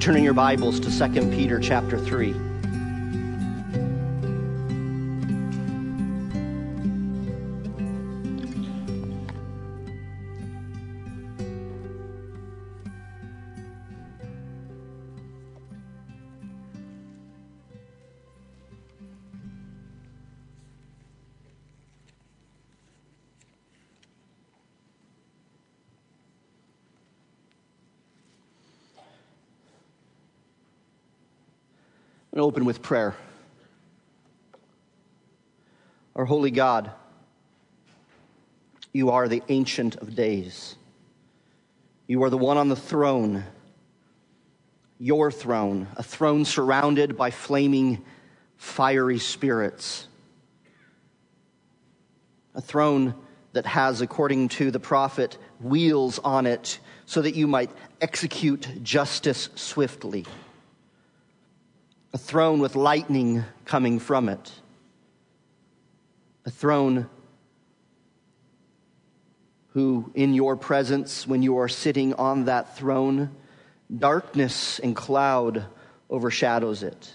turn in your Bibles to 2 Peter chapter 3. I'm going to open with prayer. Our holy God, you are the Ancient of Days. You are the one on the throne, your throne, a throne surrounded by flaming, fiery spirits. A throne that has, according to the prophet, wheels on it so that you might execute justice swiftly. A throne with lightning coming from it. A throne who, in your presence, when you are sitting on that throne, darkness and cloud overshadows it.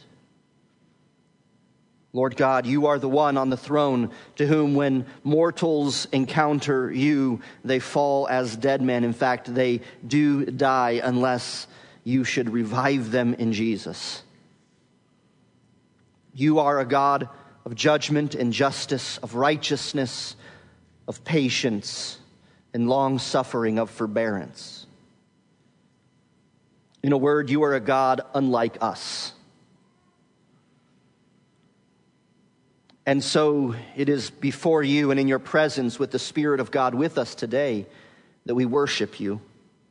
Lord God, you are the one on the throne to whom, when mortals encounter you, they fall as dead men. In fact, they do die unless you should revive them in Jesus. You are a God of judgment and justice, of righteousness, of patience, and long-suffering, of forbearance. In a word, you are a God unlike us. And so it is before you and in your presence with the Spirit of God with us today that we worship you.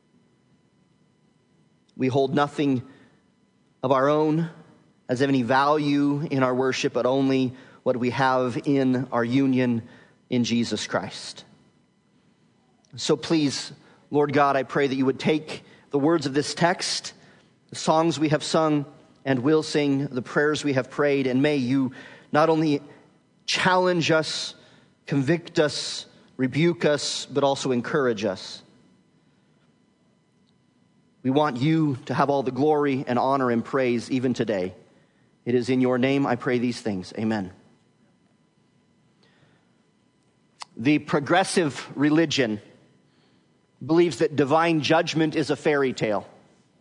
We hold nothing of our own as of any value in our worship, but only what we have in our union in Jesus Christ. So please, Lord God, I pray that you would take the words of this text, the songs we have sung and will sing, the prayers we have prayed, and may you not only challenge us, convict us, rebuke us, but also encourage us. We want you to have all the glory and honor and praise even today. It is in your name I pray these things. Amen. The progressive religion believes that divine judgment is a fairy tale.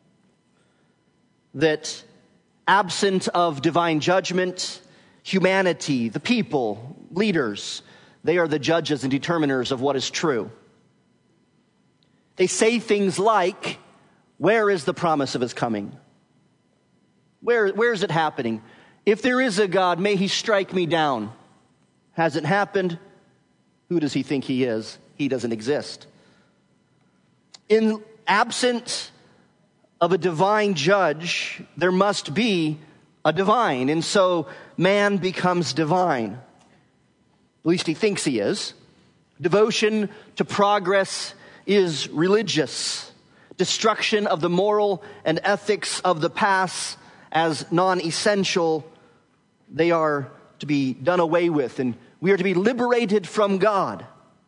That absent of divine judgment, humanity, the people, leaders, they are the judges and determiners of what is true. They say things like, where is the promise of his coming? Where is it happening? If there is a God, may he strike me down. Hasn't happened. Who does he think he is? He doesn't exist. In absence of a divine judge, there must be a divine. And so man becomes divine. At least he thinks he is. Devotion to progress is religious. Destruction of the moral and ethics of the past as non-essential, they are to be done away with, and we are to be liberated from God.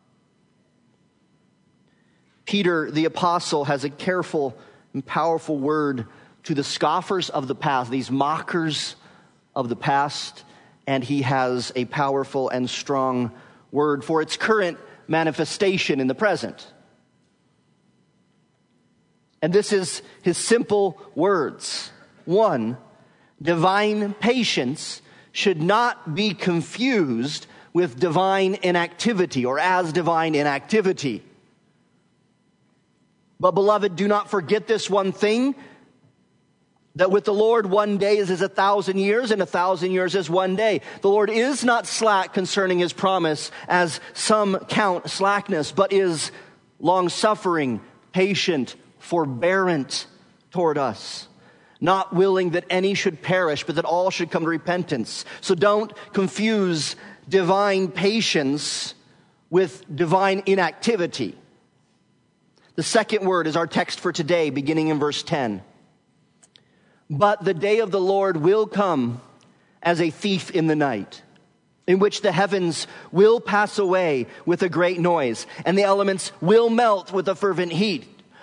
Peter the apostle has a careful and powerful word to the scoffers of the past, these mockers of the past, and he has a powerful and strong word for its current manifestation in the present. And this is his simple words. 1, divine patience should not be confused with divine inactivity or as divine inactivity. But beloved, do not forget this one thing, that with the Lord 1 day is as 1,000 years, and 1,000 years is 1 day. The Lord is not slack concerning his promise, as some count slackness, but is long-suffering, patient, forbearant toward us, not willing that any should perish, but that all should come to repentance. So don't confuse divine patience with divine inactivity. The second word is our text for today, beginning in verse 10. But the day of the Lord will come as a thief in the night, in which the heavens will pass away with a great noise, and the elements will melt with a fervent heat.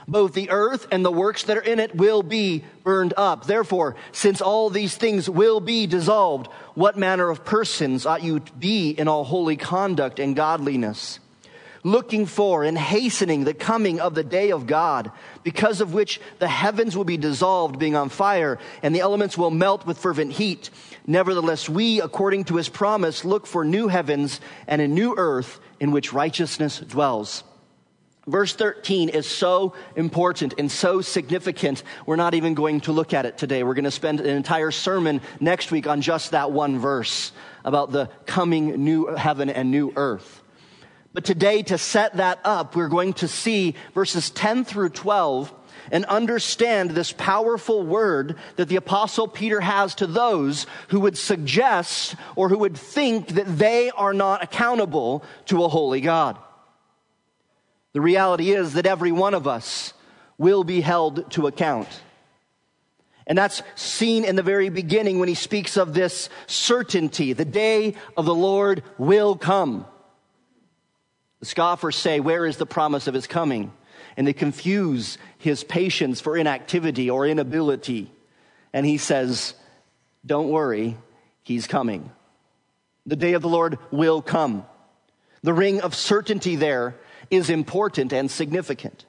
Both the earth and the works that are in it will be burned up. Therefore, since all these things will be dissolved, what manner of persons ought you to be in all holy conduct and godliness, looking for and hastening the coming of the day of God, because of which the heavens will be dissolved, being on fire, and the elements will melt with fervent heat. Nevertheless, we, according to his promise, look for new heavens and a new earth in which righteousness dwells. Verse 13 is so important and so significant, we're not even going to look at it today. We're going to spend an entire sermon next week on just that one verse about the coming new heaven and new earth. But today, to set that up, we're going to see verses 10 through 12 and understand this powerful word that the Apostle Peter has to those who would suggest or who would think that they are not accountable to a holy God. The reality is that every one of us will be held to account. And that's seen in the very beginning when he speaks of this certainty. The day of the Lord will come. The scoffers say, where is the promise of his coming? And they confuse his patience for inactivity or inability. And he says, don't worry, he's coming. The day of the Lord will come. The ring of certainty there is important and significant.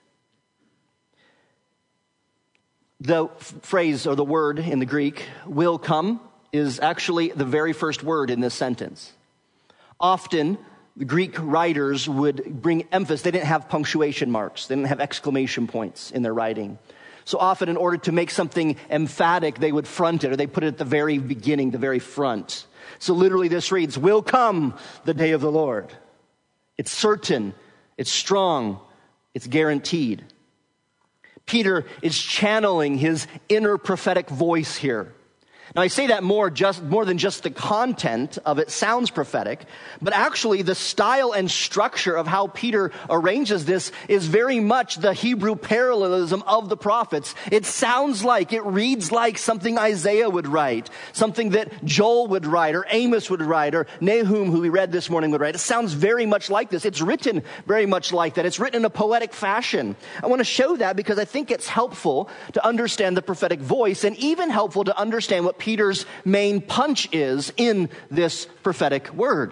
The phrase or the word in the Greek, will come, is actually the very first word in this sentence. Often, the Greek writers would bring emphasis. They didn't have punctuation marks. They didn't have exclamation points in their writing. So often, in order to make something emphatic, they would front it, or they put it at the very beginning, the very front. So literally this reads, will come the day of the Lord. It's certain. It's strong. It's guaranteed. Peter is channeling his inner prophetic voice here. Now, I say that more than just the content of it sounds prophetic, but actually the style and structure of how Peter arranges this is very much the Hebrew parallelism of the prophets. It sounds like, it reads like something Isaiah would write, something that Joel would write, or Amos would write, or Nahum, who we read this morning, would write. It sounds very much like this. It's written very much like that. It's written in a poetic fashion. I want to show that because I think it's helpful to understand the prophetic voice, and even helpful to understand what Peter's main punch is in this prophetic word.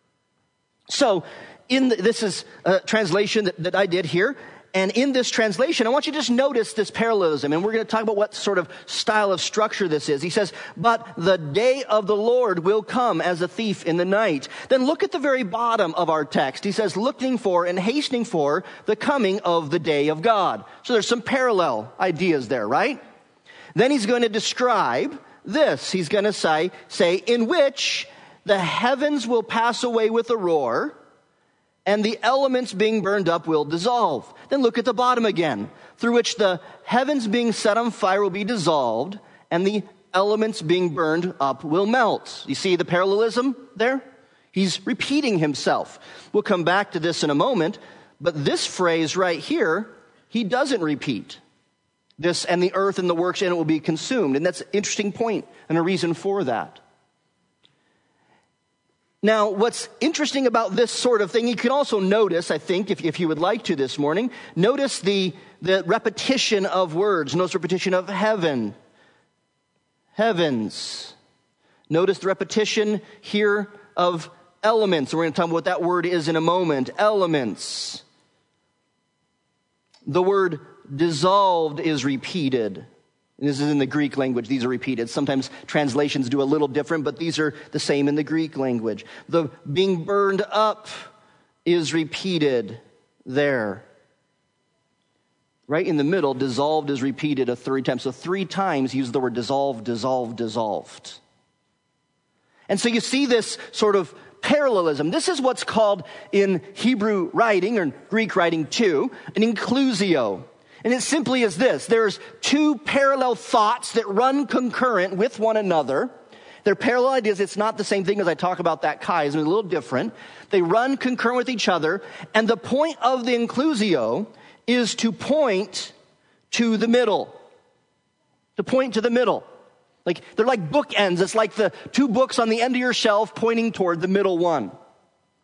So, this is a translation that I did here. And in this translation, I want you to just notice this parallelism. And we're going to talk about what sort of style of structure this is. He says, but the day of the Lord will come as a thief in the night. Then look at the very bottom of our text. He says, looking for and hastening for the coming of the day of God. So there's some parallel ideas there, right? Then he's going to describe this. He's going to say, in which the heavens will pass away with a roar, and the elements being burned up will dissolve. Then look at the bottom again. Through which the heavens being set on fire will be dissolved, and the elements being burned up will melt. You see the parallelism there? He's repeating himself. We'll come back to this in a moment, but this phrase right here, he doesn't repeat. This, and the earth and the works in it will be consumed. And that's an interesting point and a reason for that. Now, what's interesting about this sort of thing, you can also notice, I think, if you would like to this morning, notice the repetition of words. Notice the repetition of heaven. Heavens. Notice the repetition here of elements. We're going to talk about what that word is in a moment. Elements. The word dissolved is repeated. And this is in the Greek language. These are repeated. Sometimes translations do a little different, but these are the same in the Greek language. The being burned up is repeated there. Right in the middle, dissolved is repeated a third time. So 3 times use the word dissolved, dissolved, dissolved. And so you see this sort of parallelism. This is what's called in Hebrew writing, or Greek writing too, an inclusio. And it simply is this. There's 2 parallel thoughts that run concurrent with one another. They're parallel ideas. It's not the same thing as I talk about that chiasm. It's a little different. They run concurrent with each other. And the point of the inclusio is to point to the middle. To point to the middle. Like, they're like bookends. It's like the 2 books on the end of your shelf pointing toward the middle one.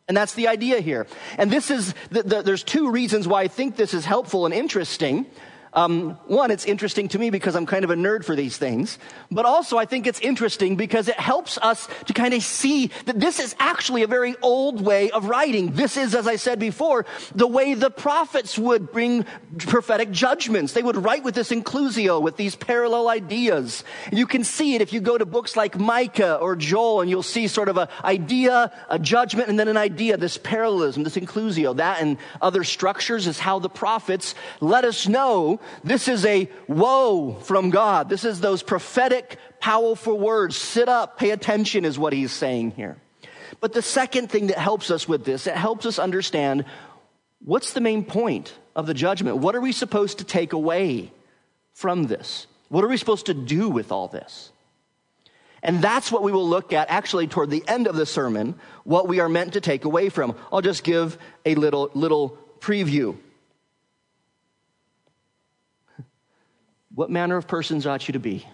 And that's the idea here. And this is, there's two reasons why I think this is helpful and interesting. One, it's interesting to me because I'm kind of a nerd for these things. But also I think it's interesting because it helps us to kind of see that this is actually a very old way of writing. This is, as I said before, the way the prophets would bring prophetic judgments. They would write with this inclusio, with these parallel ideas. And you can see it if you go to books like Micah or Joel, and you'll see sort of an idea, a judgment, and then an idea, this parallelism, this inclusio. That and other structures is how the prophets let us know this is a woe from God. This is those prophetic, powerful words. Sit up, pay attention is what he's saying here. But the second thing that helps us with this, it helps us understand what's the main point of the judgment. What are we supposed to take away from this? What are we supposed to do with all this? And that's what we will look at actually toward the end of the sermon, what we are meant to take away from. I'll just give a little preview. What manner of persons ought you to be?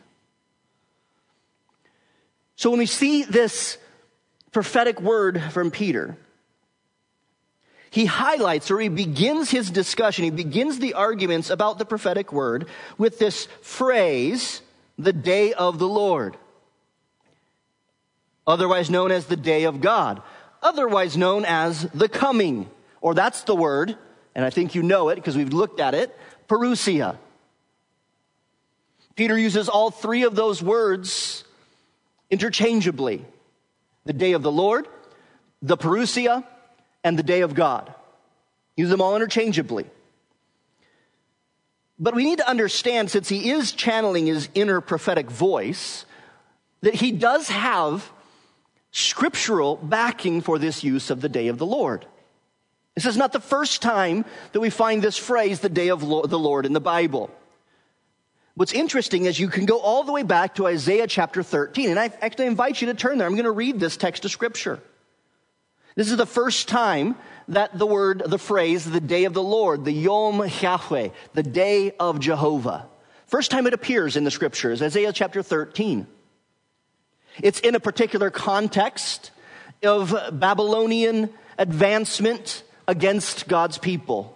So when we see this prophetic word from Peter, he highlights, or he begins his discussion, he begins the arguments about the prophetic word with this phrase, the day of the Lord. Otherwise known as the day of God. Otherwise known as the coming. Or that's the word, and I think you know it because we've looked at it, parousia. Peter uses all three of those words interchangeably. The day of the Lord, the parousia, and the day of God. Use them all interchangeably. But we need to understand, since he is channeling his inner prophetic voice, that he does have scriptural backing for this use of the day of the Lord. This is not the first time that we find this phrase, the day of the Lord, in the Bible. What's interesting is you can go all the way back to Isaiah chapter 13. And I actually invite you to turn there. I'm going to read this text of Scripture. This is the first time that the phrase, the day of the Lord, the Yom Yahweh, the day of Jehovah. First time it appears in the Scriptures, Isaiah chapter 13. It's in a particular context of Babylonian advancement against God's people.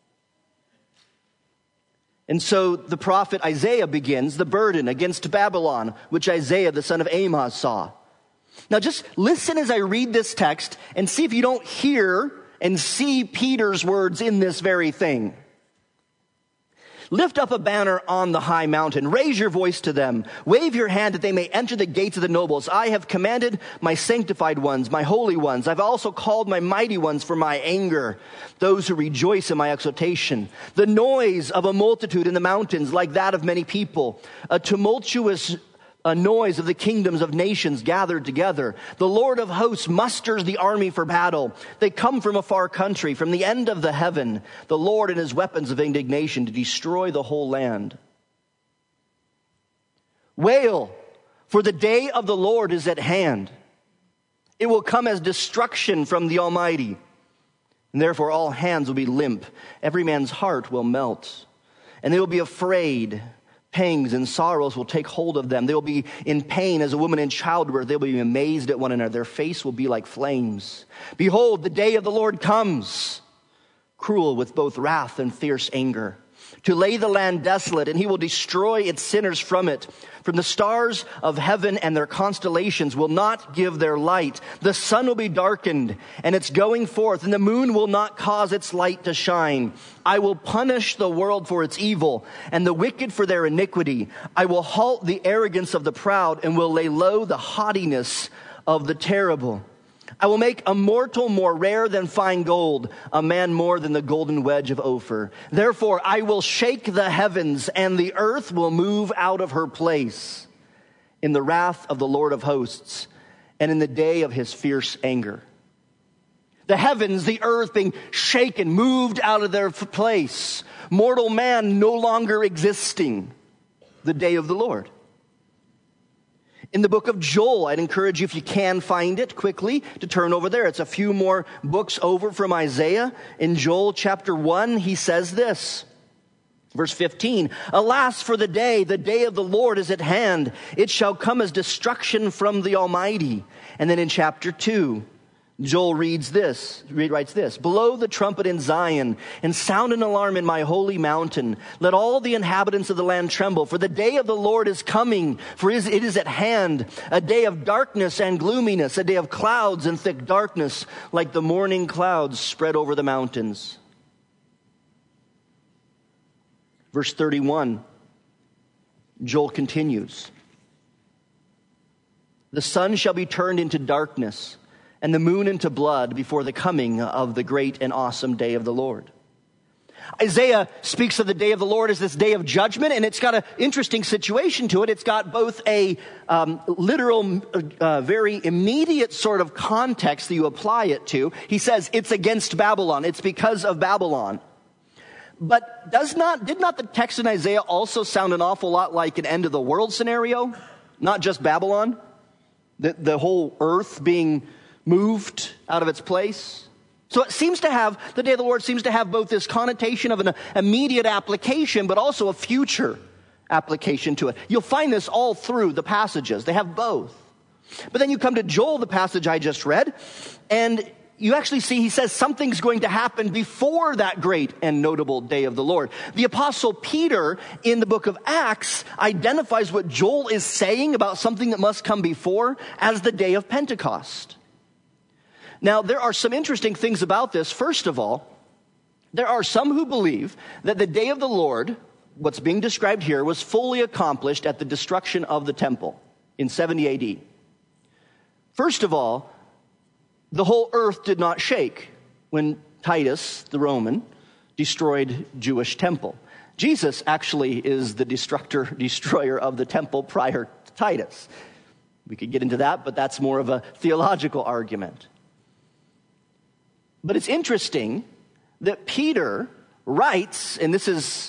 And so the prophet Isaiah begins the burden against Babylon, which Isaiah, the son of Amoz, saw. Now just listen as I read this text and see if you don't hear and see Peter's words in this very thing. Lift up a banner on the high mountain. Raise your voice to them. Wave your hand that they may enter the gates of the nobles. I have commanded my sanctified ones, my holy ones. I've also called my mighty ones for my anger, those who rejoice in my exaltation. The noise of a multitude in the mountains, like that of many people. A tumultuous noise of the kingdoms of nations gathered together. The Lord of hosts musters the army for battle. They come from a far country, from the end of the heaven, the Lord and his weapons of indignation to destroy the whole land. Wail, for the day of the Lord is at hand. It will come as destruction from the Almighty. And therefore all hands will be limp. Every man's heart will melt. And they will be afraid. Pangs and sorrows will take hold of them. They will be in pain as a woman in childbirth. They will be amazed at one another. Their face will be like flames. Behold, the day of the Lord comes, cruel with both wrath and fierce anger, to lay the land desolate, and he will destroy its sinners from it. From the stars of heaven and their constellations will not give their light. The sun will be darkened and its going forth, and the moon will not cause its light to shine. I will punish the world for its evil and the wicked for their iniquity. I will halt the arrogance of the proud and will lay low the haughtiness of the terrible. I will make a mortal more rare than fine gold, a man more than the golden wedge of Ophir. Therefore, I will shake the heavens, and the earth will move out of her place in the wrath of the Lord of hosts and in the day of his fierce anger. The heavens, the earth being shaken, moved out of their place. Mortal man no longer existing. The day of the Lord. In the book of Joel, I'd encourage you, if you can find it quickly, to turn over there. It's a few more books over from Isaiah. In Joel chapter 1, he says this, verse 15, Alas for the day of the Lord is at hand. It shall come as destruction from the Almighty. And then in chapter 2, Joel writes this, "Blow the trumpet in Zion and sound an alarm in my holy mountain. Let all the inhabitants of the land tremble, for the day of the Lord is coming, for it is at hand, a day of darkness and gloominess, a day of clouds and thick darkness, like the morning clouds spread over the mountains." Verse 31, Joel continues, "The sun shall be turned into darkness, and the moon into blood before the coming of the great and awesome day of the Lord." Isaiah speaks of the day of the Lord as this day of judgment, and it's got an interesting situation to it. It's got both a literal, very immediate sort of context that you apply it to. He says it's against Babylon. It's because of Babylon. But did not the text in Isaiah also sound an awful lot like an end of the world scenario? Not just Babylon? The whole earth being moved out of its place. So it seems to have, the day of the Lord seems to have both this connotation of an immediate application, but also a future application to it. You'll find this all through the passages. They have both. But then you come to Joel, the passage I just read, and you actually see he says something's going to happen before that great and notable day of the Lord. The Apostle Peter in the book of Acts identifies what Joel is saying about something that must come before as the day of Pentecost. Now, there are some interesting things about this. First of all, there are some who believe that the day of the Lord, what's being described here, was fully accomplished at the destruction of the temple in 70 AD. First of all, the whole earth did not shake when Titus, the Roman, destroyed Jewish temple. Jesus actually is the destroyer of the temple prior to Titus. We could get into that, but that's more of a theological argument. But it's interesting that Peter writes, and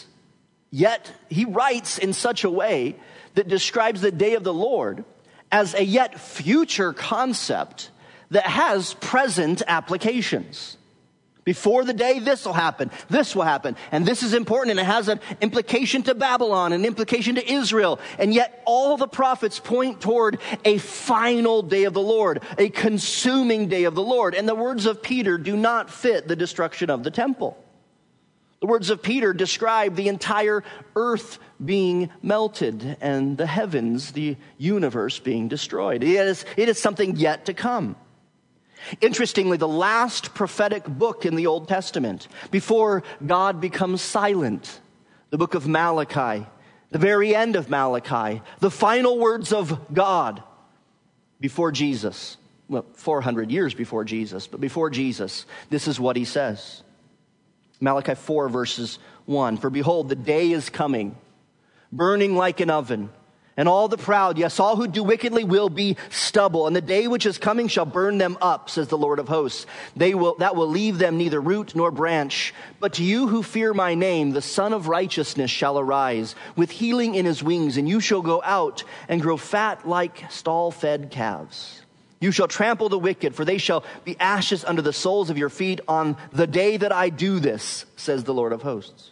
he writes in such a way that describes the day of the Lord as a yet future concept that has present applications. Before the day, this will happen, and this is important, and it has an implication to Babylon, an implication to Israel, and yet all the prophets point toward a final day of the Lord, a consuming day of the Lord, and the words of Peter do not fit the destruction of the temple. The words of Peter describe the entire earth being melted and the heavens, the universe being destroyed. It is something yet to come. Interestingly, the last prophetic book in the Old Testament, before God becomes silent, the book of Malachi, the very end of Malachi, the final words of God before Jesus, 400 years before Jesus, but before Jesus, this is what he says. Malachi 4 verses 1, "For behold, the day is coming, burning like an oven, and all the proud, yes, all who do wickedly will be stubble. And the day which is coming shall burn them up, says the Lord of hosts. That will leave them neither root nor branch. But to you who fear my name, the Son of Righteousness shall arise, with healing in his wings, and you shall go out and grow fat like stall-fed calves. You shall trample the wicked, for they shall be ashes under the soles of your feet on the day that I do this, says the Lord of hosts.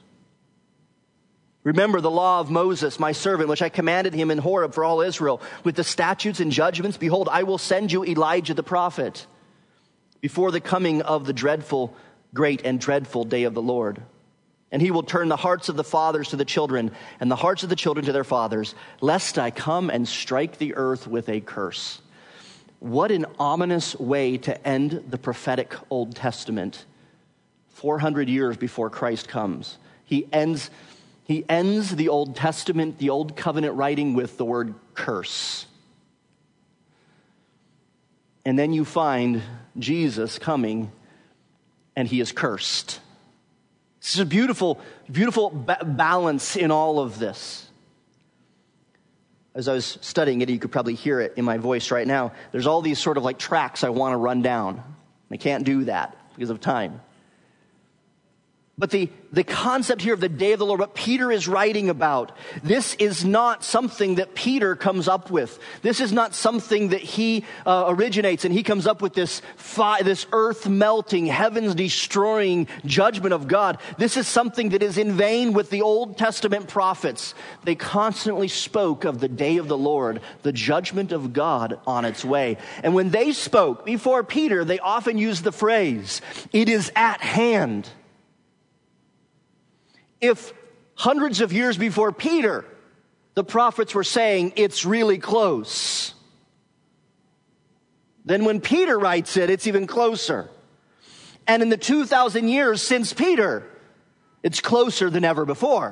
Remember the law of Moses, my servant, which I commanded him in Horeb for all Israel, with the statutes and judgments. Behold, I will send you Elijah the prophet before the coming of the dreadful, great and dreadful day of the Lord. And he will turn the hearts of the fathers to the children, and the hearts of the children to their fathers, lest I come and strike the earth with a curse." What an ominous way to end the prophetic Old Testament 400 years before Christ comes. He ends the Old Testament, the Old Covenant writing, with the word curse. And then you find Jesus coming, and he is cursed. This is a beautiful, beautiful balance in all of this. As I was studying it, you could probably hear it in my voice right now. There's all these sort of like tracks I want to run down. I can't do that because of time. But the concept here of the day of the Lord, what Peter is writing about, this is not something that Peter comes up with. This is not something that he originates and he comes up with this earth-melting, heavens-destroying judgment of God. This is something that is in vein with the Old Testament prophets. They constantly spoke of the day of the Lord, the judgment of God on its way. And when they spoke before Peter, they often used the phrase, "It is at hand." If hundreds of years before Peter, the prophets were saying it's really close, then when Peter writes it, it's even closer. And in the 2,000 years since Peter, it's closer than ever before.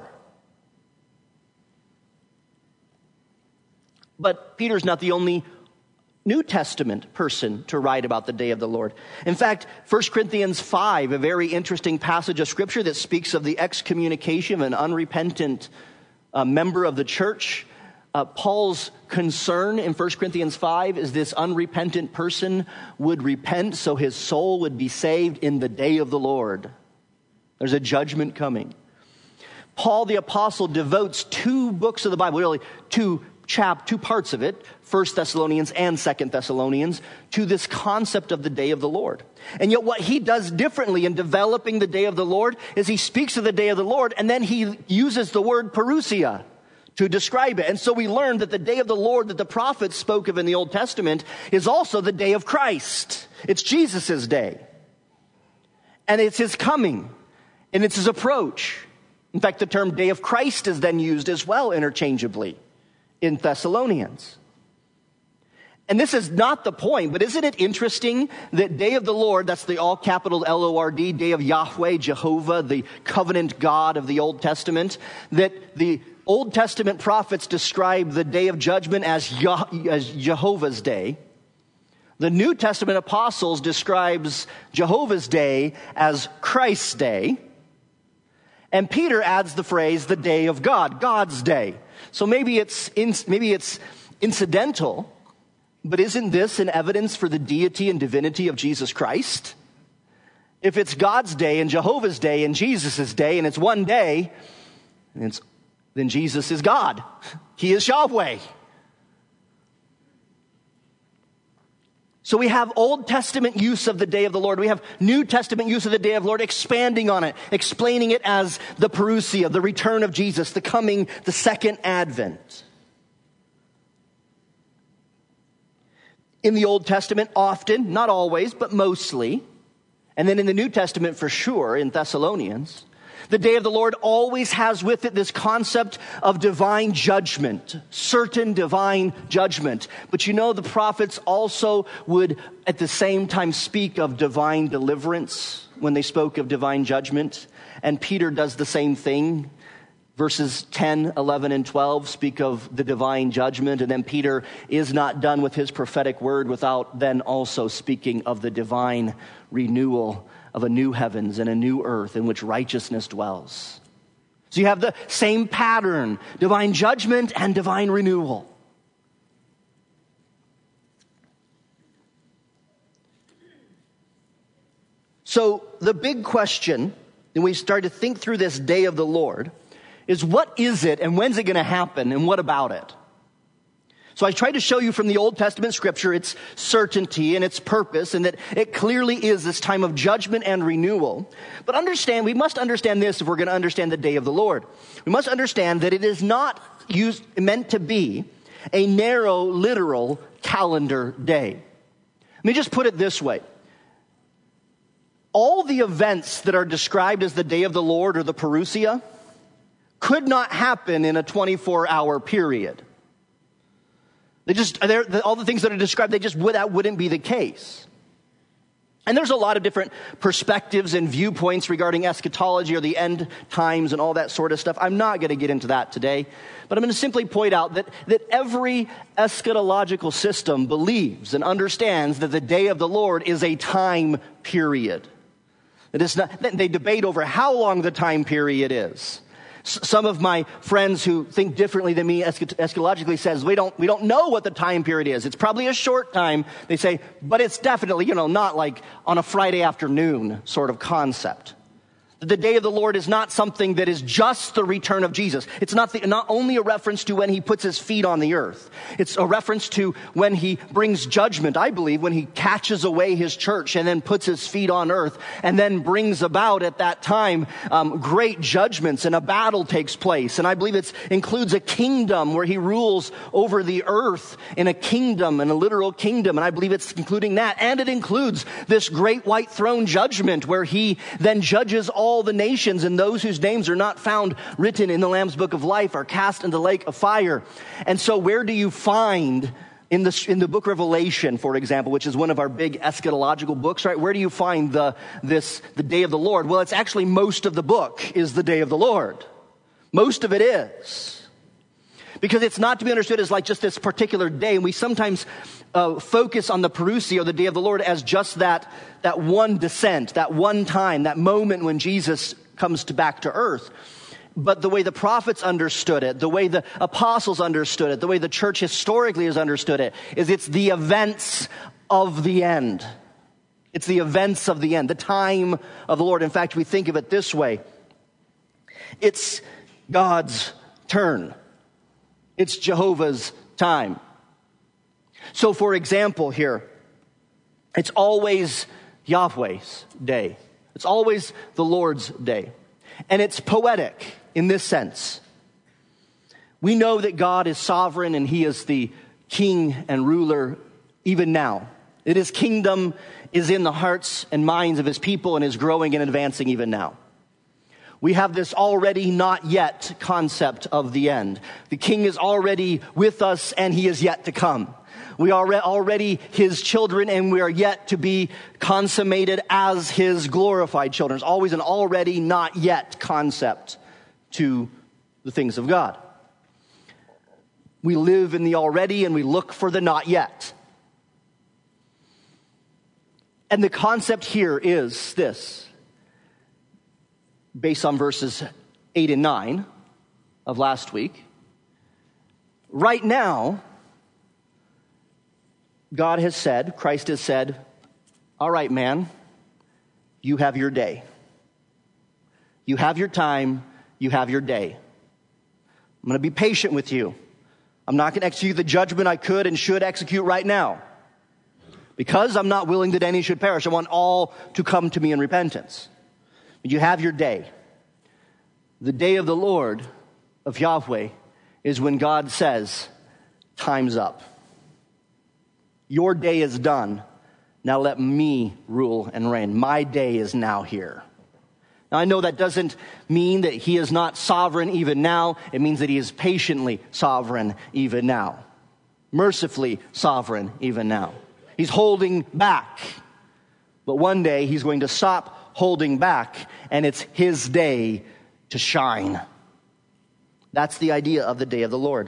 But Peter's not the only New Testament person to write about the day of the Lord. In fact, 1 Corinthians 5, a very interesting passage of Scripture that speaks of the excommunication of an unrepentant member of the church. Paul's concern in 1 Corinthians 5 is this unrepentant person would repent so his soul would be saved in the day of the Lord. There's a judgment coming. Paul the Apostle devotes 2 books of the Bible, really two parts of it, 1 Thessalonians and 2 Thessalonians, to this concept of the day of the Lord. And yet what he does differently in developing the day of the Lord is he speaks of the day of the Lord and then he uses the word parousia to describe it. And so we learn that the day of the Lord that the prophets spoke of in the Old Testament is also the day of Christ. It's Jesus' day. And it's his coming. And it's his approach. In fact, the term day of Christ is then used as well interchangeably in Thessalonians. And this is not the point, but isn't it interesting that day of the Lord, that's the all capital L-O-R-D, day of Yahweh, Jehovah, the covenant God of the Old Testament, that the Old Testament prophets describe the day of judgment as Jehovah's day. The New Testament apostles describes Jehovah's day as Christ's day. And Peter adds the phrase, the day of God, God's day. So maybe it's incidental, but isn't this an evidence for the deity and divinity of Jesus Christ? If it's God's day and Jehovah's day and Jesus' day, and it's one day, then Jesus is God. He is Yahweh. So we have Old Testament use of the day of the Lord. We have New Testament use of the day of the Lord, expanding on it, explaining it as the parousia, the return of Jesus, the coming, the second advent. In the Old Testament, often, not always, but mostly, and then in the New Testament for sure, in Thessalonians, the day of the Lord always has with it this concept of divine judgment, certain divine judgment. But you know, the prophets also would at the same time speak of divine deliverance when they spoke of divine judgment. And Peter does the same thing. Verses 10, 11, and 12 speak of the divine judgment. And then Peter is not done with his prophetic word without then also speaking of the divine renewal of a new heavens and a new earth in which righteousness dwells. So you have the same pattern, divine judgment and divine renewal. So the big question, when we start to think through this day of the Lord, is what is it and when's it going to happen and what about it? So I tried to show you from the Old Testament scripture its certainty and its purpose, and that it clearly is this time of judgment and renewal. But we must understand this if we're going to understand the day of the Lord. We must understand that it is not meant to be a narrow, literal calendar day. Let me just put it this way. All the events that are described as the day of the Lord or the parousia could not happen in a 24-hour period. All the things that are described, that wouldn't be the case. And there's a lot of different perspectives and viewpoints regarding eschatology or the end times and all that sort of stuff. I'm not going to get into that today, but I'm going to simply point out that every eschatological system believes and understands that the day of the Lord is a time period. They debate over how long the time period is. Some of my friends who think differently than me eschatologically says, we don't know what the time period is. It's probably a short time, they say, but it's definitely, not like on a Friday afternoon sort of concept. The day of the Lord is not something that is just the return of Jesus. It's not only a reference to when he puts his feet on the earth. It's a reference to when he brings judgment, I believe, when he catches away his church and then puts his feet on earth and then brings about at that time great judgments, and a battle takes place. And I believe it includes a kingdom where he rules over the earth in a kingdom, in a literal kingdom. And I believe it's including that. And it includes this great white throne judgment where he then judges all the nations, and those whose names are not found written in the Lamb's book of life are cast into the lake of fire. And so where do you find in the book Revelation, for example, which is one of our big eschatological books, right? Where do you find the day of the Lord? Well, it's actually most of the book is the day of the Lord. Most of it is. Because it's not to be understood as like just this particular day. And we sometimes focus on the parousia, or the day of the Lord, as just that one descent, that one time, that moment when Jesus comes back to earth. But the way the prophets understood it, the way the apostles understood it, the way the church historically has understood it, is it's the events of the end. It's the events of the end, the time of the Lord. In fact, we think of it this way. It's God's turn. It's Jehovah's time. So, for example, here, it's always Yahweh's day. It's always the Lord's day. And it's poetic in this sense. We know that God is sovereign and he is the king and ruler even now. That his kingdom is in the hearts and minds of his people and is growing and advancing even now. We have this already not yet concept of the end. The king is already with us and he is yet to come. We are already his children and we are yet to be consummated as his glorified children. It's always an already not yet concept to the things of God. We live in the already and we look for the not yet. And the concept here is this. Based on verses 8 and 9 of last week. Right now, God has said, Christ has said, all right, man, you have your day. You have your time. You have your day. I'm going to be patient with you. I'm not going to execute the judgment I could and should execute right now. Because I'm not willing that any should perish. I want all to come to me in repentance. You have your day. The day of the Lord, of Yahweh, is when God says, time's up. Your day is done. Now let me rule and reign. My day is now here. Now I know that doesn't mean that he is not sovereign even now. It means that he is patiently sovereign even now. Mercifully sovereign even now. He's holding back. But one day he's going to stop holding back, and it's his day to shine. That's the idea of the day of the Lord.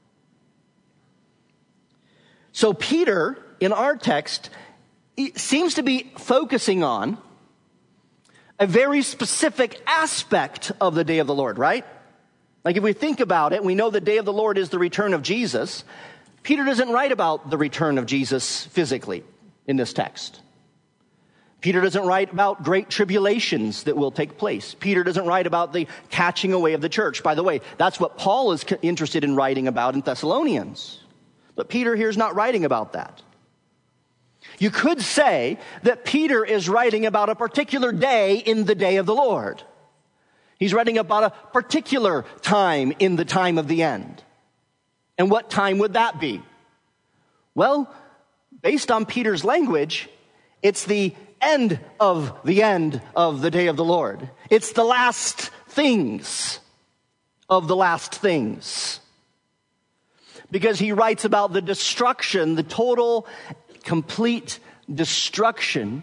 So Peter, in our text, seems to be focusing on a very specific aspect of the day of the Lord, right? Like if we think about it, we know the day of the Lord is the return of Jesus. Peter doesn't write about the return of Jesus physically in this text. Peter doesn't write about great tribulations that will take place. Peter doesn't write about the catching away of the church. By the way, that's what Paul is interested in writing about in Thessalonians. But Peter here is not writing about that. You could say that Peter is writing about a particular day in the day of the Lord. He's writing about a particular time in the time of the end. And what time would that be? Well, based on Peter's language, it's the end of the day of the Lord. It's the last things of the last things. Because he writes about the destruction, the total, complete destruction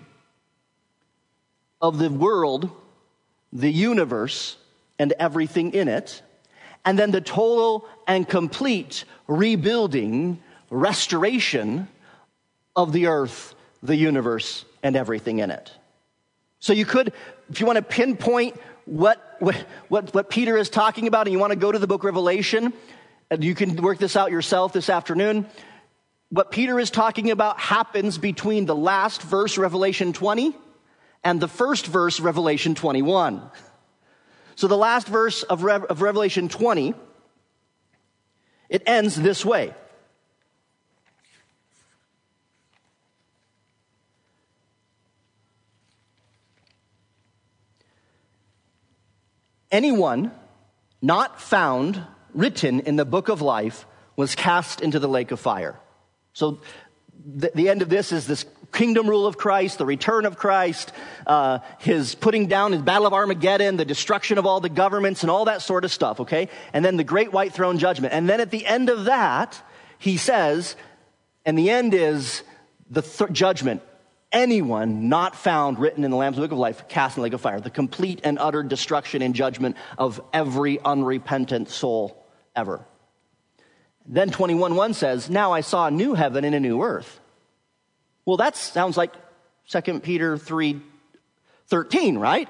of the world, the universe, and everything in it. And then the total and complete rebuilding, restoration of the earth, the universe, and everything in it. So you could, if you want to pinpoint what Peter is talking about, and you want to go to the book Revelation, and you can work this out yourself this afternoon. What Peter is talking about happens between the last verse, Revelation 20, and the first verse, Revelation 21. So the last verse of Revelation 20, it ends this way. Anyone not found written in the book of life was cast into the lake of fire. So the end of this is this kingdom rule of Christ, the return of Christ, his putting down his battle of Armageddon, the destruction of all the governments and all that sort of stuff, okay? And then the great white throne judgment. And then at the end of that, he says, and the end is the judgment. Anyone not found written in the Lamb's Book of Life cast in the lake of fire. The complete and utter destruction and judgment of every unrepentant soul ever. Then 21:1 says, now I saw a new heaven and a new earth. Well, that sounds like 2 Peter 3:13, right?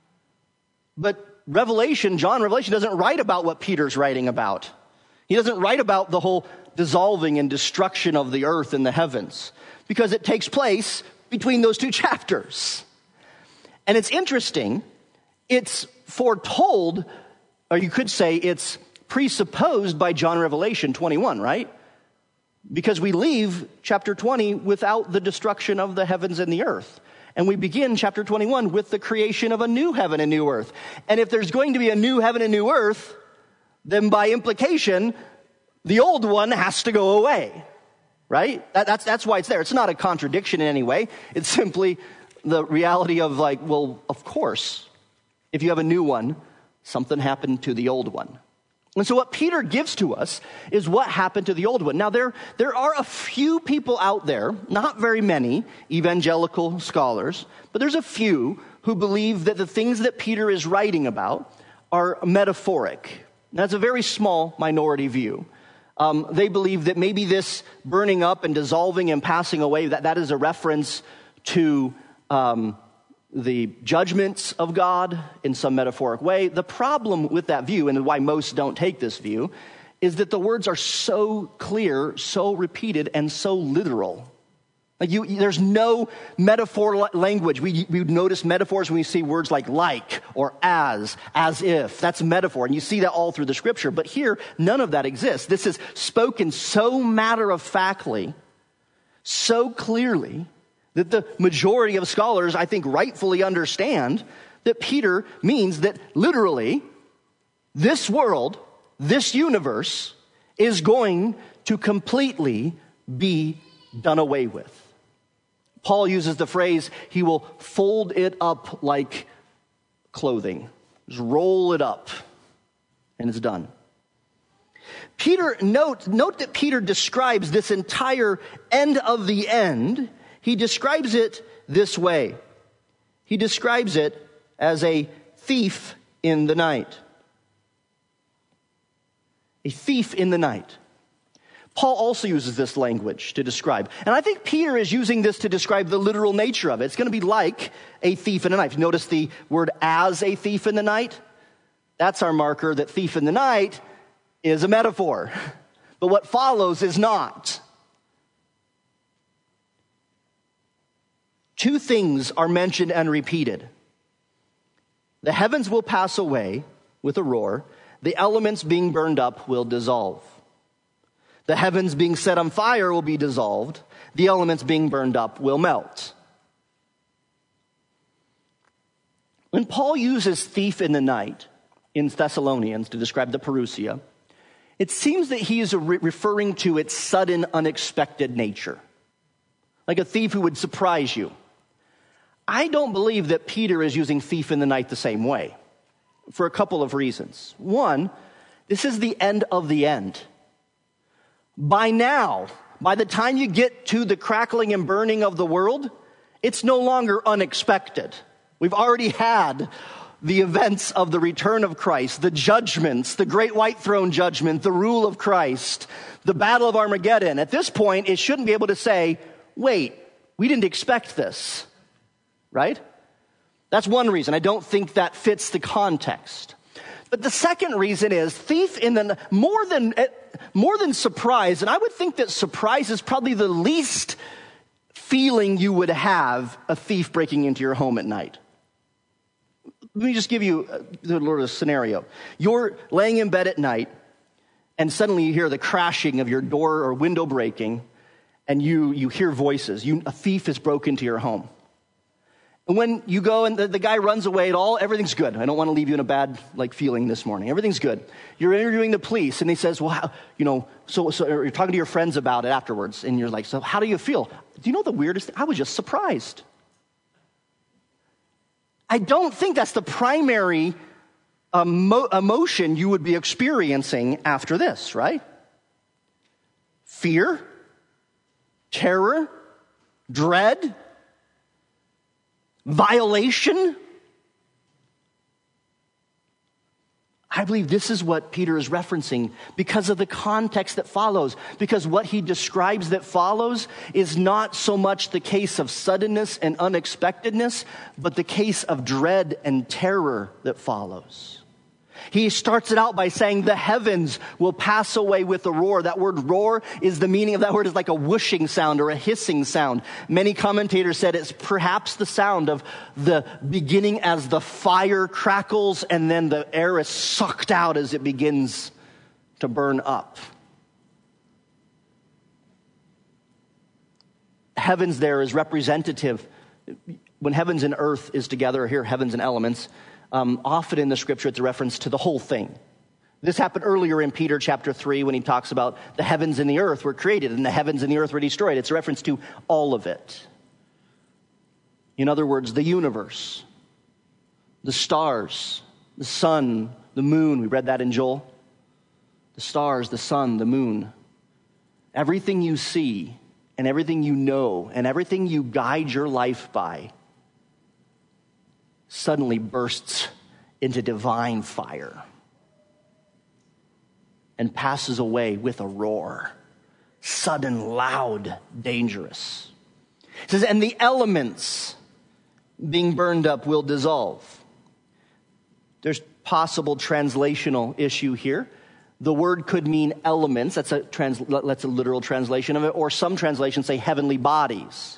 But John Revelation doesn't write about what Peter's writing about. He doesn't write about the whole dissolving and destruction of the earth and the heavens, because it takes place between those two chapters. And it's interesting, it's foretold, or you could say it's presupposed by John Revelation 21, right? Because we leave chapter 20 without the destruction of the heavens and the earth. And we begin chapter 21 with the creation of a new heaven and new earth. And if there's going to be a new heaven and new earth, then by implication, the old one has to go away. Right? That's why it's there. It's not a contradiction in any way. It's simply the reality of like, well, of course, if you have a new one, something happened to the old one. And so what Peter gives to us is what happened to the old one. Now, there are a few people out there, not very many evangelical scholars, but there's a few who believe that the things that Peter is writing about are metaphoric. That's a very small minority view. They believe that maybe this burning up and dissolving and passing away, that is a reference to the judgments of God in some metaphoric way. The problem with that view, and why most don't take this view, is that the words are so clear, so repeated, and so literal. Like there's no metaphor language. We notice metaphors when we see words like or as if. That's a metaphor, and you see that all through the scripture. But here, none of that exists. This is spoken so matter-of-factly, so clearly, that the majority of scholars, I think, rightfully understand that Peter means that literally this world, this universe, is going to completely be done away with. Paul uses the phrase, he will fold it up like clothing. Just roll it up, and it's done. Note that Peter describes this entire end of the end. He describes it this way. He describes it as a thief in the night. A thief in the night. Paul also uses this language to describe. And I think Peter is using this to describe the literal nature of it. It's going to be like a thief in the night. Notice the word as a thief in the night? That's our marker that thief in the night is a metaphor. But what follows is not. Two things are mentioned and repeated. The heavens will pass away with a roar. The elements being burned up will dissolve. The heavens being set on fire will be dissolved. The elements being burned up will melt. When Paul uses thief in the night in Thessalonians to describe the parousia, it seems that he is referring to its sudden, unexpected nature. Like a thief who would surprise you. I don't believe that Peter is using thief in the night the same way, for a couple of reasons. One, this is the end of the end. By now, by the time you get to the crackling and burning of the world, it's no longer unexpected. We've already had the events of the return of Christ, the judgments, the great white throne judgment, the rule of Christ, the battle of Armageddon. At this point, it shouldn't be able to say, wait, we didn't expect this, right? That's one reason. I don't think that fits the context. But the second reason is thief in the more than surprise, and I would think that surprise is probably the least feeling you would have a thief breaking into your home at night. Let me just give you a scenario. You're laying in bed at night, and suddenly you hear the crashing of your door or window breaking, and you hear voices. A thief has broken into your home. And when you go and the guy runs away at all, everything's good. I don't want to leave you in a bad feeling this morning. Everything's good. You're interviewing the police, and he says, well, so you're talking to your friends about it afterwards, and you're like, so how do you feel? Do you know the weirdest thing? I was just surprised. I don't think that's the primary emotion you would be experiencing after this, right? Fear, terror, dread, violation. I believe this is what Peter is referencing because of the context that follows. Because what he describes that follows is not so much the case of suddenness and unexpectedness, but the case of dread and terror that follows. He starts it out by saying the heavens will pass away with a roar. That word roar is the meaning of that word is like a whooshing sound or a hissing sound. Many commentators said it's perhaps the sound of the beginning as the fire crackles and then the air is sucked out as it begins to burn up. Heavens there is representative. When heavens and earth is together, here heavens and elements, often in the scripture, it's a reference to the whole thing. This happened earlier in Peter chapter 3 when he talks about the heavens and the earth were created and the heavens and the earth were destroyed. It's a reference to all of it. In other words, the universe, the stars, the sun, the moon. We read that in Joel. The stars, the sun, the moon. Everything you see and everything you know and everything you guide your life by suddenly bursts into divine fire and passes away with a roar. Sudden, loud, dangerous. It says, and the elements being burned up will dissolve. There's possible translational issue here. The word could mean elements. That's a literal translation of it. Or some translations say heavenly bodies.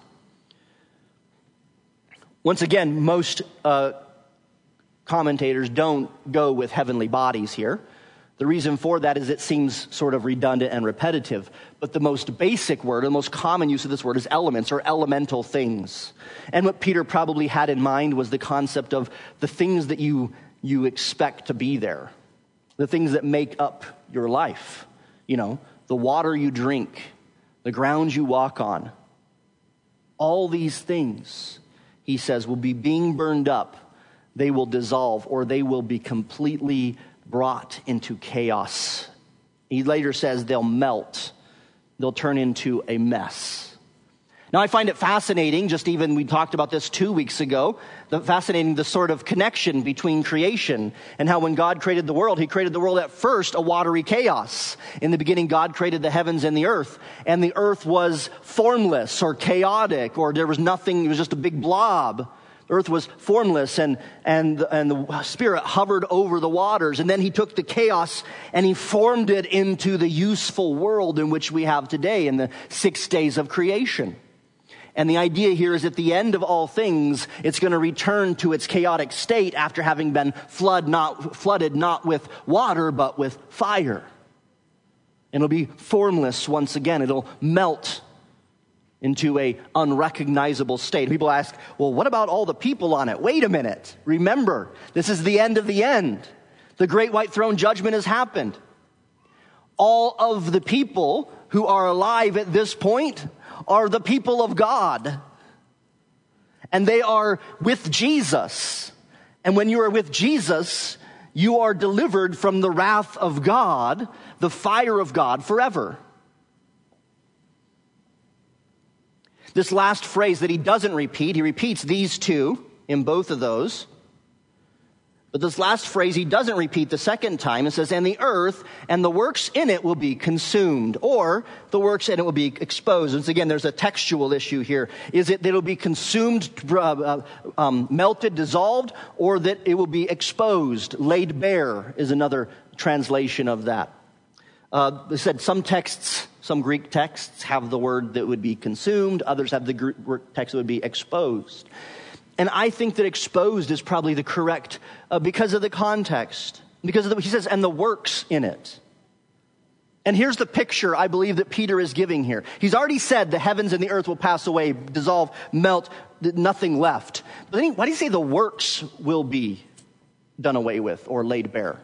Once again, most commentators don't go with heavenly bodies here. The reason for that is it seems sort of redundant and repetitive. But the most basic word, the most common use of this word is elements or elemental things. And what Peter probably had in mind was the concept of the things that you expect to be there. The things that make up your life. You know, the water you drink, the ground you walk on. All these things, he says, will be being burned up. They will dissolve, or they will be completely brought into chaos. He later says they'll melt. They'll turn into a mess. Now, I find it fascinating, we talked about this 2 weeks ago, the sort of connection between creation and how when God created the world, he created the world at first a watery chaos. In the beginning, God created the heavens and the earth was formless or chaotic, or there was nothing, it was just a big blob. The earth was formless and the Spirit hovered over the waters. And then he took the chaos and he formed it into the useful world in which we have today in the 6 days of creation. And the idea here is at the end of all things, it's going to return to its chaotic state after having been flooded not with water, but with fire. And it'll be formless once again. It'll melt into a unrecognizable state. People ask, well, what about all the people on it? Wait a minute. Remember, this is the end of the end. The great white throne judgment has happened. All of the people who are alive at this point are the people of God. And they are with Jesus. And when you are with Jesus, you are delivered from the wrath of God, the fire of God forever. This last phrase that he doesn't repeat, he repeats these two in both of those. But this last phrase he doesn't repeat the second time. It says, and the earth and the works in it will be consumed, or the works in it will be exposed. Once again, there's a textual issue here. Is it that it will be consumed, melted, dissolved, or that it will be exposed, laid bare is another translation of that. They said some texts, some Greek texts have the word that would be consumed. Others have the Greek text that would be exposed. And I think that exposed is probably the correct, because of the context. Because he says, and the works in it. And here's the picture I believe that Peter is giving here. He's already said the heavens and the earth will pass away, dissolve, melt, nothing left. But then why do you say the works will be done away with or laid bare?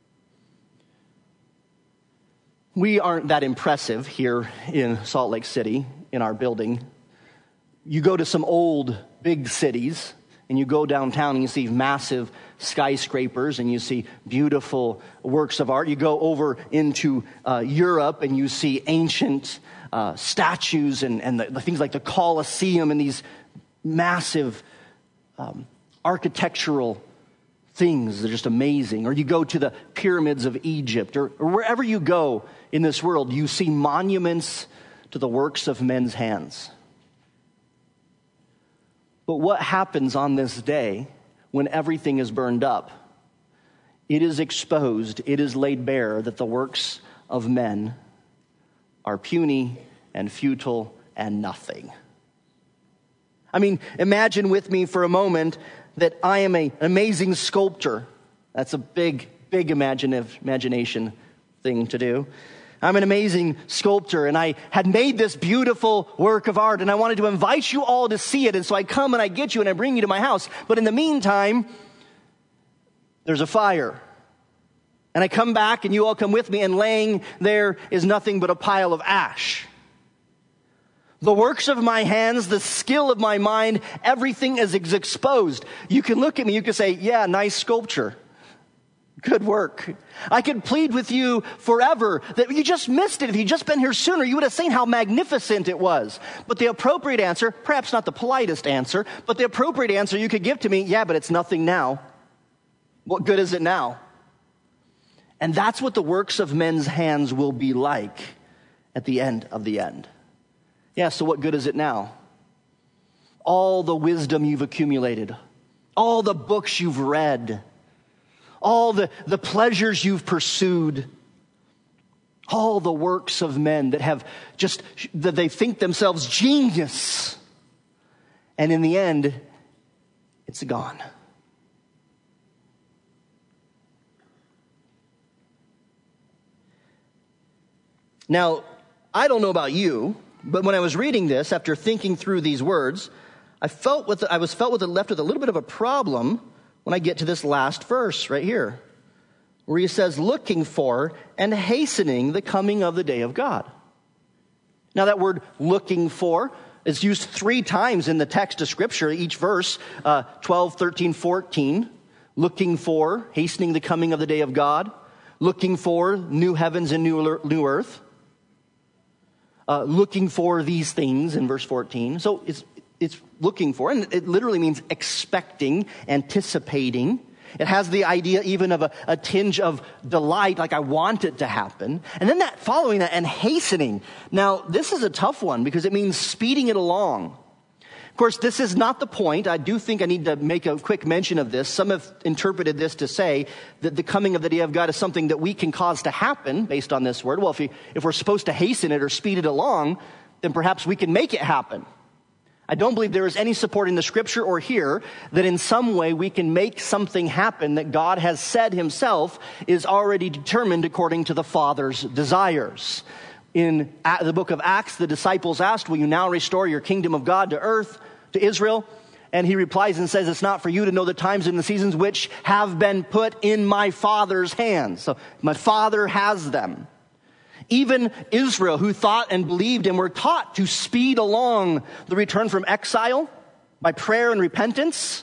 We aren't that impressive here in Salt Lake City in our building. You go to some old big cities and you go downtown and you see massive skyscrapers and you see beautiful works of art. You go over into Europe and you see ancient statues and the things like the Colosseum and these massive architectural things. They're just amazing. Or you go to the pyramids of Egypt or wherever you go in this world, you see monuments to the works of men's hands. But what happens on this day when everything is burned up? It is exposed, it is laid bare that the works of men are puny and futile and nothing. I mean, imagine with me for a moment that I am an amazing sculptor. That's a big imagination thing to do. I'm an amazing sculptor, and I had made this beautiful work of art, and I wanted to invite you all to see it. And so I come and I get you and I bring you to my house. But in the meantime, there's a fire. And I come back and you all come with me, and laying there is nothing but a pile of ash. The works of my hands, the skill of my mind, everything is exposed. You can look at me, you can say, yeah, nice sculpture. Good work. I could plead with you forever that you just missed it. If you'd just been here sooner, you would have seen how magnificent it was. But the appropriate answer, perhaps not the politest answer, but the appropriate answer you could give to me, yeah, but it's nothing now. What good is it now? And that's what the works of men's hands will be like at the end of the end. Yeah, so what good is it now? All the wisdom you've accumulated, all the books you've read, all the pleasures you've pursued, all the works of men that they think themselves genius. And in the end, it's gone. Now, I don't know about you, but when I was reading this, after thinking through these words, I was left with a little bit of a problem when I get to this last verse right here, where he says, looking for and hastening the coming of the day of God. Now that word looking for is used 3 times in the text of Scripture, each verse, 12, 13, 14. Looking for, hastening the coming of the day of God. Looking for new heavens and new earth. Looking for these things in verse 14. So it's looking for, and it literally means expecting, anticipating. It has the idea even of a tinge of delight, like I want it to happen. And then following that, and hastening. Now, this is a tough one because it means speeding it along. Of course, this is not the point. I do think I need to make a quick mention of this. Some have interpreted this to say that the coming of the day of God is something that we can cause to happen based on this word. Well, if we're supposed to hasten it or speed it along, then perhaps we can make it happen. I don't believe there is any support in the Scripture or here that in some way we can make something happen that God has said himself is already determined according to the Father's desires. In the book of Acts, the disciples asked, will you now restore your kingdom of God to earth, to Israel? And he replies and says, it's not for you to know the times and the seasons which have been put in my Father's hands. So my Father has them. Even Israel, who thought and believed and were taught to speed along the return from exile by prayer and repentance,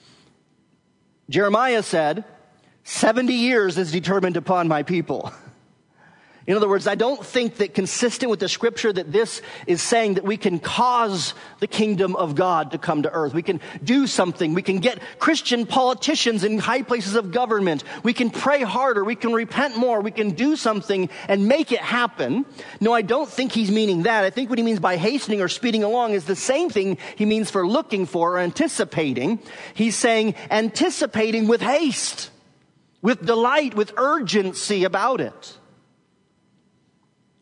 Jeremiah said, 70 years is determined upon my people. In other words, I don't think that consistent with the Scripture that this is saying that we can cause the kingdom of God to come to earth. We can do something. We can get Christian politicians in high places of government. We can pray harder. We can repent more. We can do something and make it happen. No, I don't think he's meaning that. I think what he means by hastening or speeding along is the same thing he means for looking for or anticipating. He's saying anticipating with haste, with delight, with urgency about it.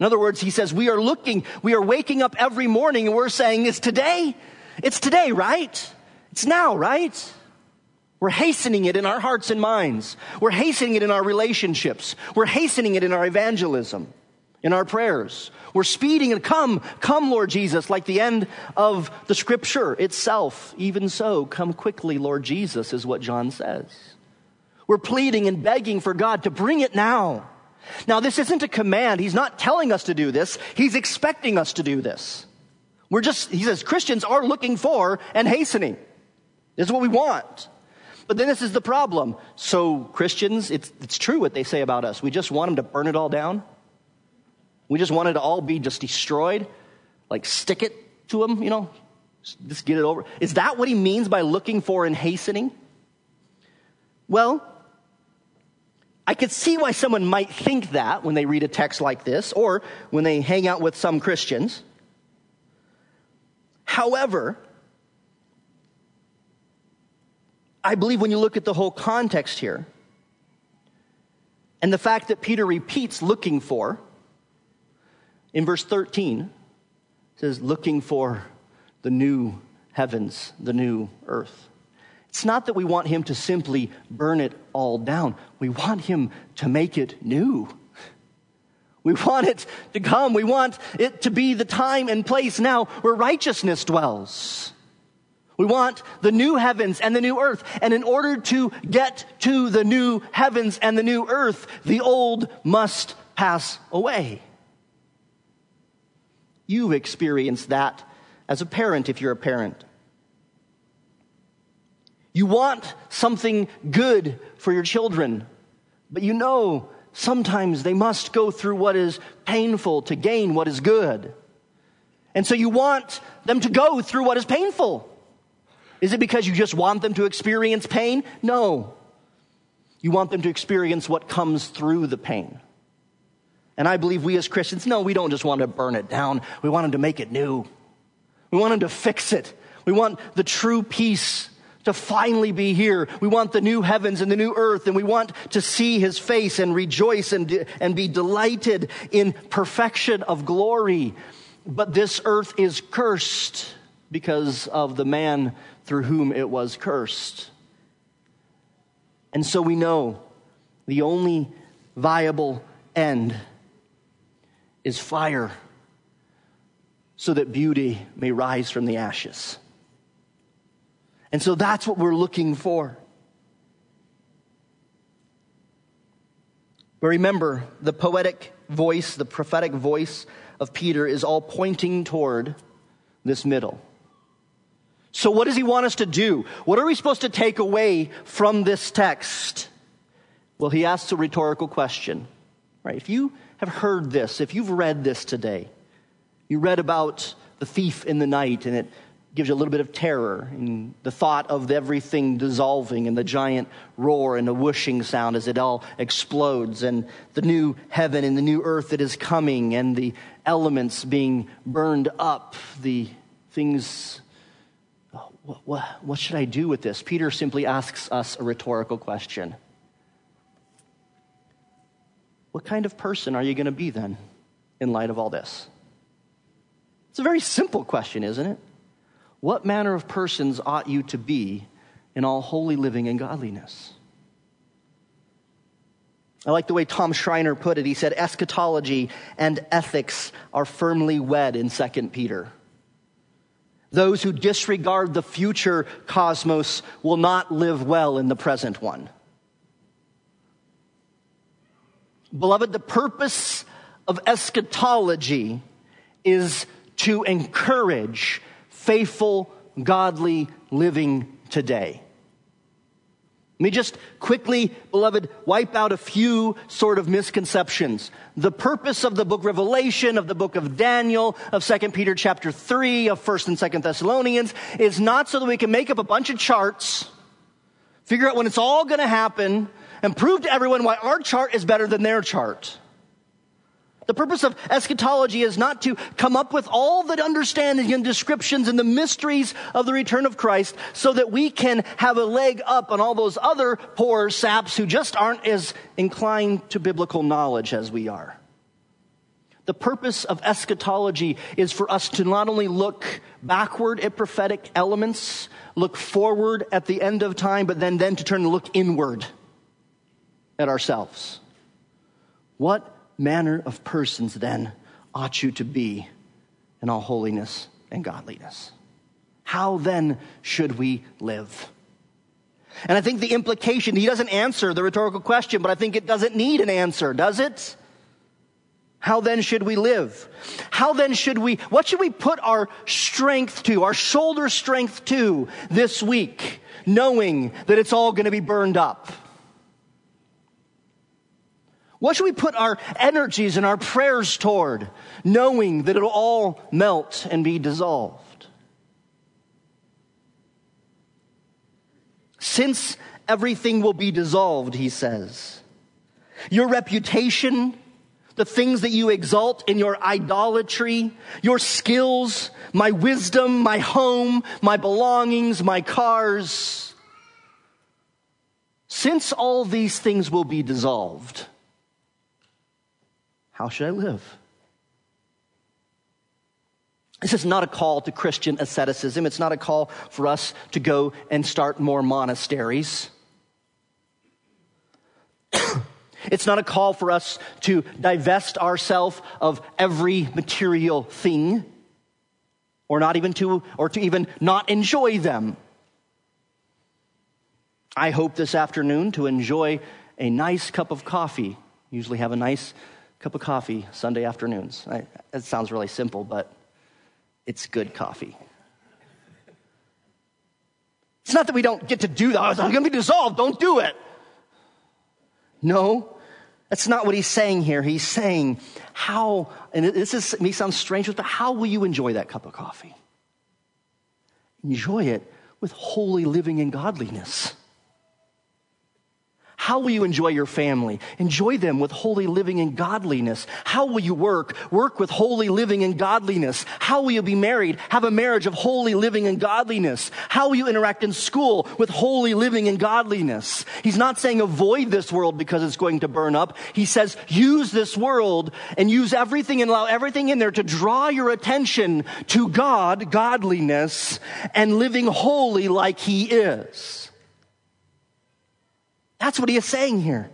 In other words, he says, we are waking up every morning and we're saying, it's today, right? It's now, right? We're hastening it in our hearts and minds. We're hastening it in our relationships. We're hastening it in our evangelism, in our prayers. We're speeding and come, Lord Jesus, like the end of the scripture itself. Even so, come quickly, Lord Jesus, is what John says. We're pleading and begging for God to bring it now. Now, this isn't a command. He's not telling us to do this. He's expecting us to do this. He says, Christians are looking for and hastening. This is what we want. But then this is the problem. So Christians, it's true what they say about us. We just want them to burn it all down. We just want it to all be just destroyed. Like stick it to them, just get it over. Is that what he means by looking for and hastening? Well, I could see why someone might think that when they read a text like this or when they hang out with some Christians. However, I believe when you look at the whole context here and the fact that Peter repeats looking for, in verse 13, it says looking for the new heavens, the new earth. It's not that we want him to simply burn it all down. We want him to make it new. We want it to come. We want it to be the time and place now where righteousness dwells. We want the new heavens and the new earth. And in order to get to the new heavens and the new earth, the old must pass away. You've experienced that as a parent if you're a parent. You want something good for your children, but sometimes they must go through what is painful to gain what is good. And so you want them to go through what is painful. Is it because you just want them to experience pain? No. You want them to experience what comes through the pain. And I believe we as Christians, we don't just want to burn it down. We want them to make it new. We want them to fix it. We want the true peace to finally be here. We want the new heavens and the new earth, and we want to see his face and rejoice and be delighted in perfection of glory. But this earth is cursed because of the man through whom it was cursed. And so we know the only viable end is fire, so that beauty may rise from the ashes. And so that's what we're looking for. But remember, the poetic voice, the prophetic voice of Peter is all pointing toward this middle. So what does he want us to do? What are we supposed to take away from this text? Well, he asks a rhetorical question, right? If you have heard this, if you've read this today, you read about the thief in the night, and it gives you a little bit of terror and the thought of everything dissolving and the giant roar and the whooshing sound as it all explodes, and the new heaven and the new earth that is coming, and the elements being burned up, the things. What should I do with this? Peter simply asks us a rhetorical question. What kind of person are you going to be then in light of all this? It's a very simple question, isn't it? What manner of persons ought you to be in all holy living and godliness? I like the way Tom Schreiner put it. He said, eschatology and ethics are firmly wed in 2 Peter. Those who disregard the future cosmos will not live well in the present one. Beloved, the purpose of eschatology is to encourage faithful, godly living today. Let me just quickly, beloved, wipe out a few sort of misconceptions. The purpose of the book of Revelation, of the book of Daniel, of 2 Peter chapter 3, of 1 and 2 Thessalonians, is not so that we can make up a bunch of charts, figure out when it's all going to happen, and prove to everyone why our chart is better than their chart. The purpose of eschatology is not to come up with all the understanding and descriptions and the mysteries of the return of Christ so that we can have a leg up on all those other poor saps who just aren't as inclined to biblical knowledge as we are. The purpose of eschatology is for us to not only look backward at prophetic elements, look forward at the end of time, but then to turn and look inward at ourselves. What manner of persons then ought you to be in all holiness and godliness? How then should we live? And I think the implication, he doesn't answer the rhetorical question, but I think it doesn't need an answer, does it? How then should we live? What should we put our strength to, our shoulder strength to this week, knowing that it's all going to be burned up? What should we put our energies and our prayers toward, knowing that it'll all melt and be dissolved? Since everything will be dissolved, he says, your reputation, the things that you exalt in your idolatry, your skills, my wisdom, my home, my belongings, my cars. Since all these things will be dissolved, how should I live? This is not a call to Christian asceticism. It's not a call for us to go and start more monasteries. It's not a call for us to divest ourselves of every material thing, or to even not enjoy them. I hope this afternoon to enjoy a nice cup of coffee. Usually have a nice cup of coffee Sunday afternoons. It sounds really simple, but it's good coffee. It's not that we don't get to do that. Oh, it's going to be dissolved. Don't do it. No, that's not what he's saying here. He's saying how, and this may sound strange, but how will you enjoy that cup of coffee? Enjoy it with holy living and godliness. How will you enjoy your family? Enjoy them with holy living and godliness. How will you work? Work with holy living and godliness. How will you be married? Have a marriage of holy living and godliness. How will you interact in school with holy living and godliness? He's not saying avoid this world because it's going to burn up. He says use this world and use everything and allow everything in there to draw your attention to God, godliness, and living holy like He is. That's what he is saying here.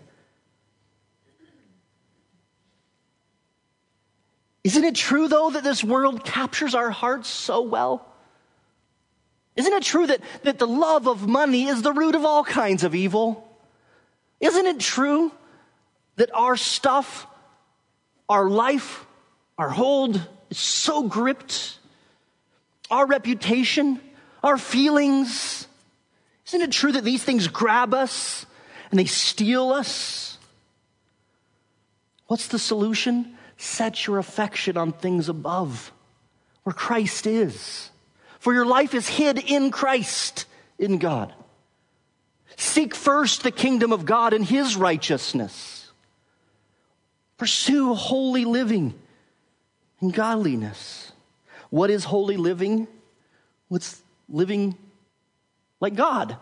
Isn't it true, though, that this world captures our hearts so well? Isn't it true that the love of money is the root of all kinds of evil? Isn't it true that our stuff, our life, our hold is so gripped? Our reputation, our feelings. Isn't it true that these things grab us? And they steal us? What's the solution? Set your affection on things above, where Christ is. For your life is hid in Christ, in God. Seek first the kingdom of God and His righteousness. Pursue holy living and godliness. What is holy living? What's living like God?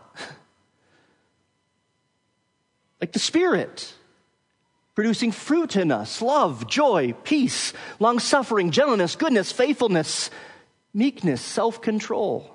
Like the Spirit, producing fruit in us, love, joy, peace, long-suffering, gentleness, goodness, faithfulness, meekness, self-control.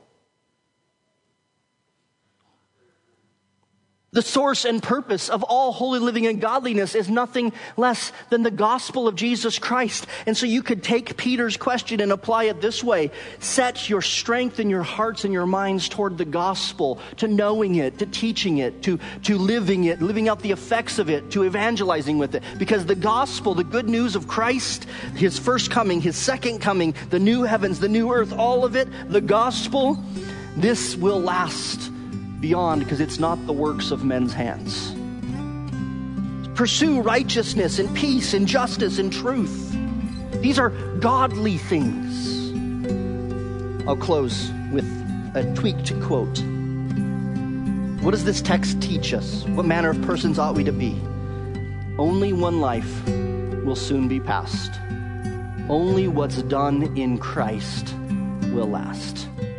The source and purpose of all holy living and godliness is nothing less than the gospel of Jesus Christ. And so you could take Peter's question and apply it this way. Set your strength in your hearts and your minds toward the gospel, to knowing it, to teaching it, to living it, living out the effects of it, to evangelizing with it. Because the gospel, the good news of Christ, His first coming, His second coming, the new heavens, the new earth, all of it, the gospel, this will last beyond, because it's not the works of men's hands. Pursue righteousness and peace and justice and truth. These are godly things. I'll close with a tweaked quote. What does this text teach us? What manner of persons ought we to be? Only one life will soon be past. Only what's done in Christ will last.